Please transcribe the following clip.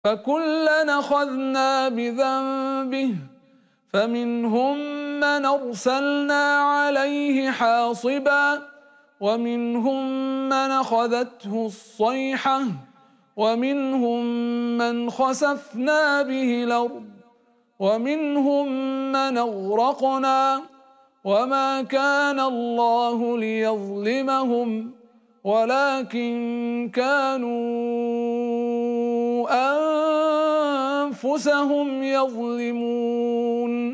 فكلا أخذنا بذنبه فمنهم من أرسلنا عليه حاصبا ومنهم من أخذته الصيحة ومنهم من خسفنا به الأرض ومنهم من أغرقنا وما كان الله ليظلمهم ولكن كانوا أنفسهم يظلمون.